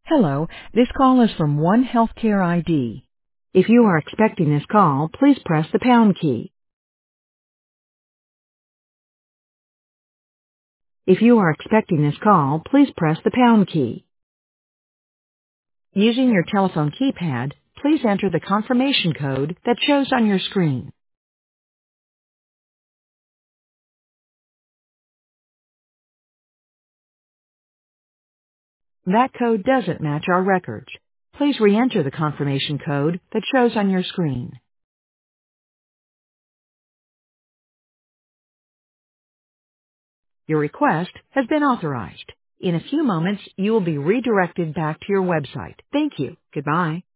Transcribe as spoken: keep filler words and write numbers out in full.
Hello, this call is from One Healthcare I D. If you are expecting this call, please press the pound key. If you are expecting this call, please press the pound key. Using your telephone keypad, please enter the confirmation code that shows on your screen. That code doesn't match our records. Please re-enter the confirmation code that shows on your screen. Your request has been authorized. In a few moments, you will be redirected back to your website. Thank you. Goodbye.